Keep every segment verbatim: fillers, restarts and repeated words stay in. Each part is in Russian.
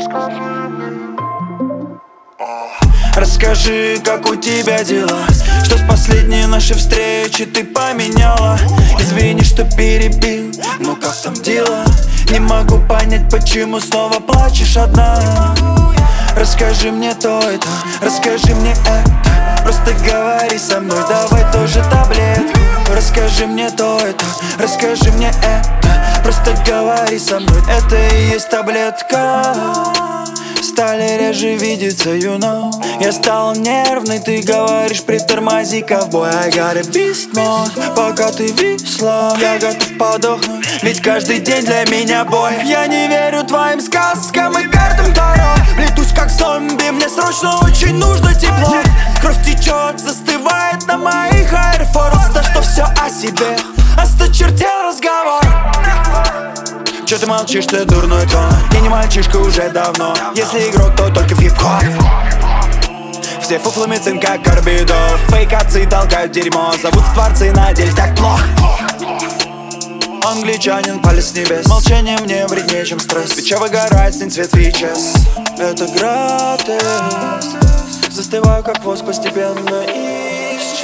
Расскажи, как у тебя дела, что с последней нашей встречи ты поменяла. Извини, что перебил, но как там дела? Не могу понять, почему снова плачешь одна. Расскажи мне то это, расскажи мне это. Просто говори со мной, давай тоже таблетку. Расскажи мне то это, расскажи мне это. Просто говори со мной, это и есть таблетка. Стали реже видеться, you know. Я стал нервный, ты говоришь, притормози, ковбой. I got a beast mode, пока ты висла, я готов подохнуть, ведь каждый день для меня бой. Я не верю твоим сказкам и картам Таро. Плетусь как зомби, мне срочно очень нужно тепло. Кровь течет, застывает на моих Air Force. Да что все о себе, осточертел разговор. Че ты молчишь, ты дурной тон? Я не мальчишка уже давно. Если игрок, то только в хип-хопе. Все фуфлы цин как карбидол. Фейкацы толкают дерьмо. Зовут творцы, на деле так плохо. Англичанин, палец с небес. Молчание мне вреднее, чем стресс. Свеча выгорает, снит свет сейчас. Это гратес. Застываю, как воск, постепенно исчез.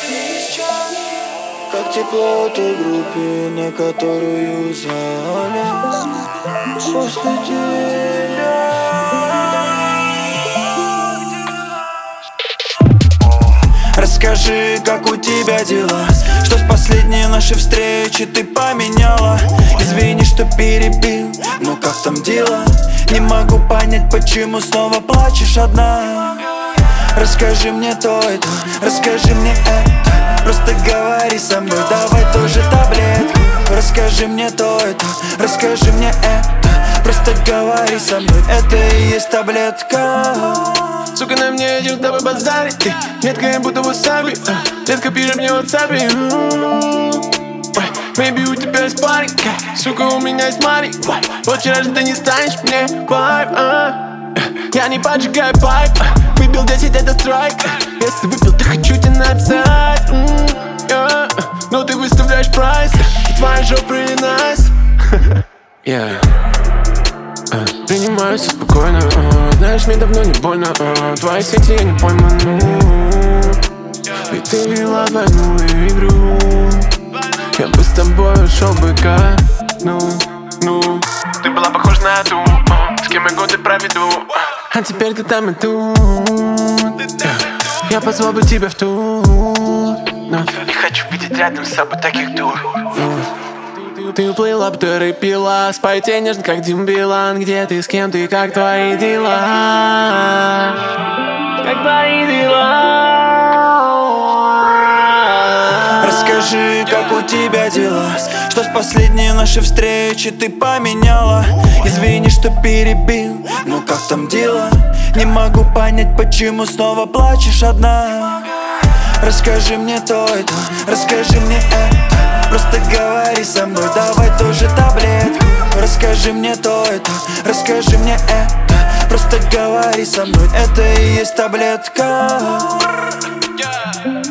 Как тепло той группе, на которую залез после тебя. Расскажи, как у тебя дела, что с последней нашей встречи ты поменяла. Извини, что перебил, но как там дела? Не могу понять, почему снова плачешь одна. Расскажи мне то это, расскажи мне это. Просто говори со мной, давай тоже таблетку. Расскажи мне то это, расскажи мне это. Просто говори со мной, это и есть таблетка. Сука, на мне идет тобой базарить. Ты меткая, будто васаби. Детка, пишет мне в WhatsApp. Maybe у тебя есть парень, сука, у меня есть Мари. Вот вчера же ты не станешь мне вайб. Я не поджигаю пайп. Выбил десять, это страйк. Если выпил, то хочу тебе написать. mm, yeah. Но ты выставляешь прайс. Твоя жопа really nice. yeah. uh, Принимаю все спокойно. uh, Знаешь, мне давно не больно. uh, Твои сети я не пойману. Ведь ты вела двойную игру. Я бы с тобой ушел бы ка. Ну, ну. Ты была похожа на ту, uh, с кем я годы проведу. А теперь ты там и тут. yeah. Я позвал бы тебя в тур, но не хочу видеть рядом с собой таких дур. uh. Ты уплыла, пила, спай тебе нежно, как Дим Билан. Где ты, с кем ты, как твои дела? Как твои дела? Расскажи, как у тебя дела, что с последней нашей встречи ты поменяла. Извини, что перебил, но как там дела? Не могу понять, почему снова плачешь одна. Расскажи мне то это, расскажи мне это. Просто говори со мной, давай тоже таблетку. Расскажи мне то это, расскажи мне это. Просто говори со мной, это и есть таблетка.